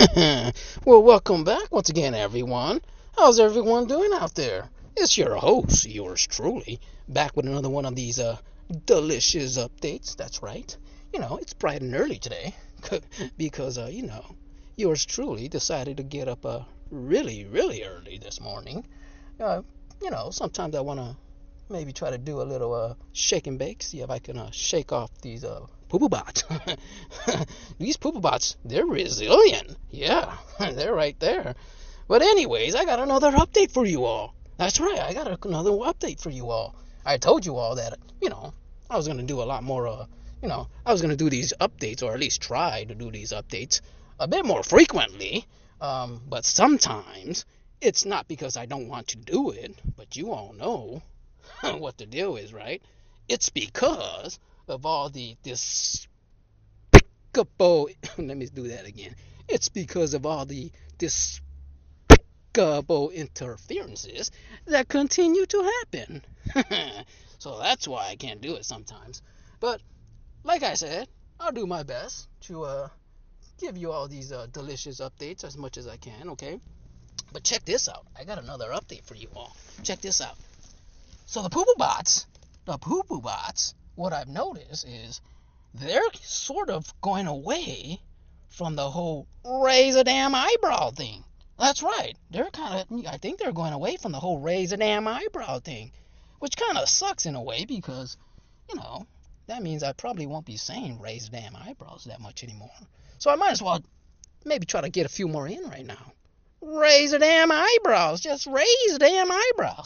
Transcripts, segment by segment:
Well, welcome back once again, everyone. How's everyone doing out there? It's your host, yours truly, back with another one of these delicious updates. That's right. It's bright and early today because yours truly decided to get up really, really early this morning. Uh, sometimes I want to maybe try to do a little shake and bake, see if I can shake off these poo bots. These poo bots, they're resilient. Yeah, they're right there. But anyways, I got another update for you all. That's right, I got another update for you all. I told you all that, I was going to do a lot more, I was going to do these updates, or at least try to do these updates a bit more frequently. But sometimes it's not because I don't want to do it, but you all know what the deal is, right? It's because of all the despicable. Let me do that again. It's because of all the despicable interferences that continue to happen. So that's why I can't do it sometimes. But like I said, I'll do my best to give you all these delicious updates as much as I can, okay? But check this out. I got another update for you all. Check this out. So the poo-poo bots, what I've noticed is they're sort of going away from the whole raise a damn eyebrow thing. That's right. I think they're going away from the whole raise a damn eyebrow thing, which kind of sucks in a way because, you know, that means I probably won't be saying raise damn eyebrows that much anymore. So I might as well maybe try to get a few more in right now. Raise the damn eyebrows. Just raise the damn eyebrows.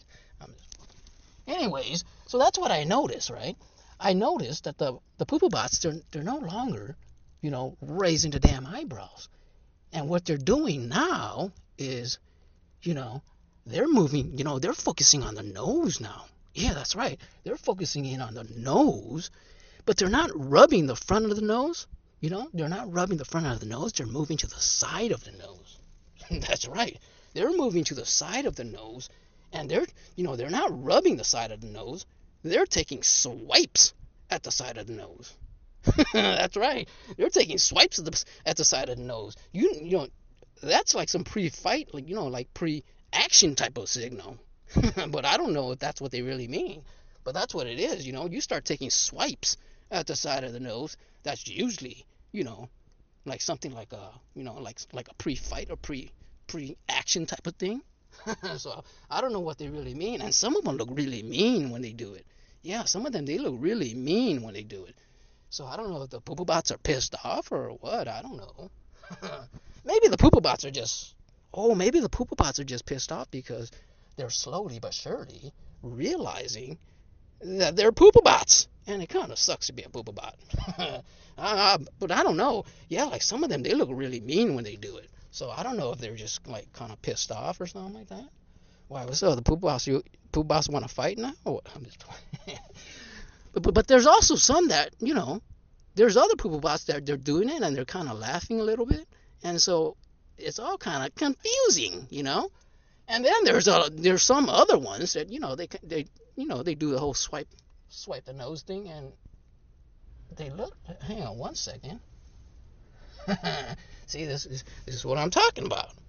Anyways, so that's what I noticed, right? I noticed that the poo bots, they're no longer, raising the damn eyebrows. And what they're doing now is, you know, they're moving, they're focusing on the nose now. Yeah, that's right. They're focusing in on the nose, but they're not rubbing the front of the nose. They're not rubbing the front of the nose. They're moving to the side of the nose. That's right. They're moving to the side of the nose, and they're not rubbing the side of the nose. They're taking swipes at the side of the nose. That's right. They're taking swipes at the side of the nose. That's like some pre-fight, like pre-action type of signal. But I don't know if that's what they really mean. But that's what it is. You start taking swipes at the side of the nose. That's usually, like something like a pre-fight or pre-action type of thing. So I don't know what they really mean, and some of them look really mean when they do it. Yeah, some of them, they look really mean when they do it. So I don't know if the poo bots are pissed off or what. I don't know. Maybe the poo bots are just. Oh, maybe the poo bots are just pissed off because they're slowly but surely realizing that they're poo bots, and it kind of sucks to be a poo bot. But I don't know. Yeah, like some of them, they look really mean when they do it. So I don't know if they're just like kind of pissed off or something like that. Why? What's up? The poo boss want to fight now? Or what? I'm just playing. But there's also some that there's other poo bots that they're doing it and they're kind of laughing a little bit, and so it's all kind of confusing. And then there's some other ones that they do the whole swipe the nose thing, and they look. Hang on one second. See, this is what I'm talking about.